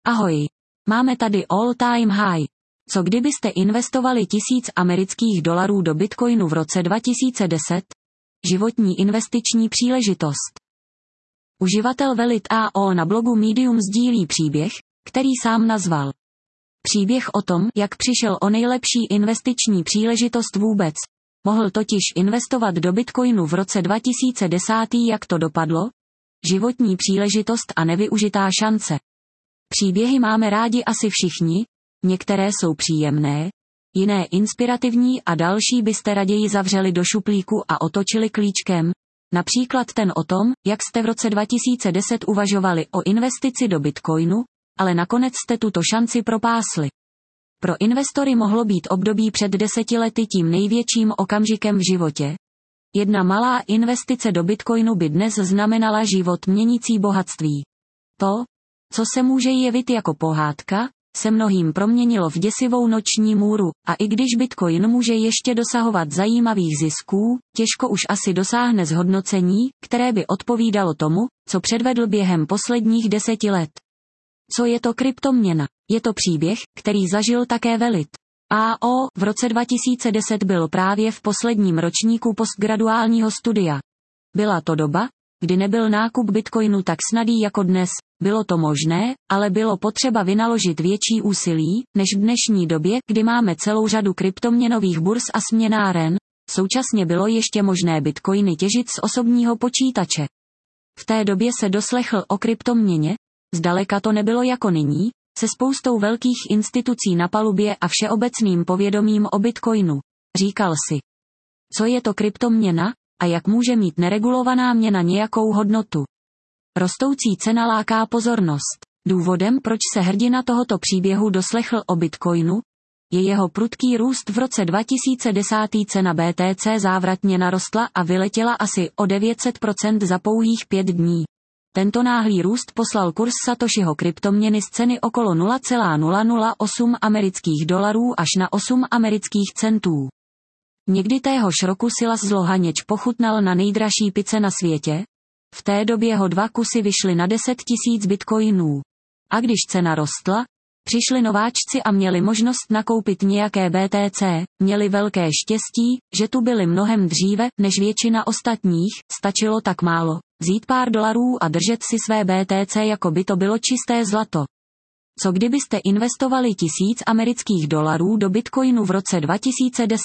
Ahoj. Máme tady all time high. Co kdybyste investovali $1000 do Bitcoinu v roce 2010? Životní investiční příležitost. Uživatel Velit AO na blogu Medium sdílí příběh, který sám nazval. Příběh o tom, jak přišel o nejlepší investiční příležitost vůbec. Mohl totiž investovat do Bitcoinu v roce 2010. Jak to dopadlo? Životní příležitost a nevyužitá šance. Příběhy máme rádi asi všichni, některé jsou příjemné, jiné inspirativní a další byste raději zavřeli do šuplíku a otočili klíčkem. Například ten o tom, jak jste v roce 2010 uvažovali o investici do Bitcoinu, ale nakonec jste tuto šanci propásli. Pro investory mohlo být období před 10 lety tím největším okamžikem v životě. Jedna malá investice do Bitcoinu by dnes znamenala život měnící bohatství. To, co se může jevit jako pohádka, se mnohým proměnilo v děsivou noční můru, a i když Bitcoin může ještě dosahovat zajímavých zisků, těžko už asi dosáhne zhodnocení, které by odpovídalo tomu, co předvedl během posledních 10 let. Co je to kryptoměna? Je to příběh, který zažil také Velit AO. V roce 2010 byl právě v posledním ročníku postgraduálního studia. Byla to doba, kdy nebyl nákup Bitcoinu tak snadý jako dnes. Bylo to možné, ale bylo potřeba vynaložit větší úsilí, než v dnešní době, kdy máme celou řadu kryptoměnových burz a směnáren. Současně bylo ještě možné bitcoiny těžit z osobního počítače. V té době se doslechl o kryptoměně, zdaleka to nebylo jako nyní, se spoustou velkých institucí na palubě a všeobecným povědomím o bitcoinu. Říkal si, co je to kryptoměna a jak může mít neregulovaná měna nějakou hodnotu. Rostoucí cena láká pozornost. Důvodem, proč se hrdina tohoto příběhu doslechl o Bitcoinu, je jeho prudký růst. V roce 2010 cena BTC závratně narostla a vyletěla asi o 900% za pouhých 5 dní. Tento náhlý růst poslal kurz Satoshiho kryptoměny z ceny okolo $0,008 amerických dolarů až na 8 amerických centů. Někdy téhož roku Silas Zlohaněč pochutnal na nejdražší pice na světě. V té době ho 2 kusy vyšly na 10 000 bitcoinů. A když cena rostla, přišli nováčci a měli možnost nakoupit nějaké BTC, měli velké štěstí, že tu byli mnohem dříve, než většina ostatních, stačilo tak málo, vzít pár dolarů a držet si své BTC, jako by to bylo čisté zlato. Co kdybyste investovali $1000 do Bitcoinu v roce 2010?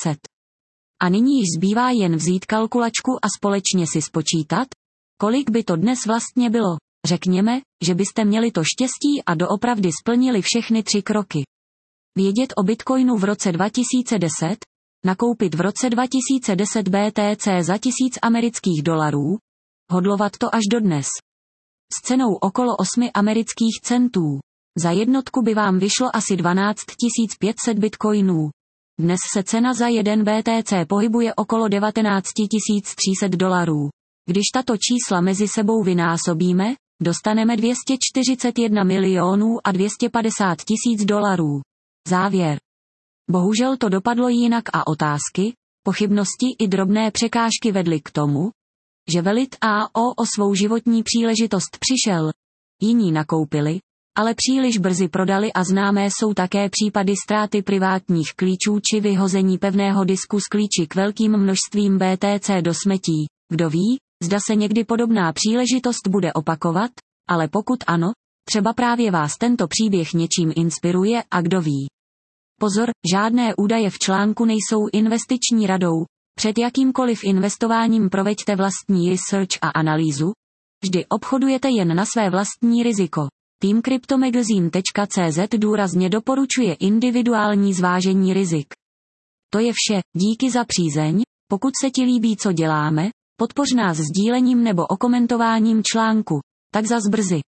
A nyní již zbývá jen vzít kalkulačku a společně si spočítat, kolik by to dnes vlastně bylo? Řekněme, že byste měli to štěstí a doopravdy splnili všechny 3 kroky. Vědět o Bitcoinu v roce 2010, nakoupit v roce 2010 BTC za $1000, hodlovat to až dodnes. S cenou okolo 8 amerických centů. Za jednotku by vám vyšlo asi 12 500 bitcoinů. Dnes se cena za jeden BTC pohybuje okolo $19 300. Když tato čísla mezi sebou vynásobíme, dostaneme 241 250 000 dolarů. Závěr. Bohužel to dopadlo jinak a otázky, pochybnosti i drobné překážky vedly k tomu, že Velit AO o svou životní příležitost přišel. Jiní nakoupili, ale příliš brzy prodali a známé jsou také případy ztráty privátních klíčů či vyhození pevného disku s klíči k velkým množstvím BTC do smetí. Kdo ví, zda se někdy podobná příležitost bude opakovat, ale pokud ano, třeba právě vás tento příběh něčím inspiruje a kdo ví. Pozor, žádné údaje v článku nejsou investiční radou, před jakýmkoliv investováním proveďte vlastní research a analýzu, vždy obchodujete jen na své vlastní riziko. Tým Cryptomagazine.cz důrazně doporučuje individuální zvážení rizik. To je vše, díky za přízeň, pokud se ti líbí, co děláme, podpoř nás sdílením nebo okomentováním článku, tak zas brzy.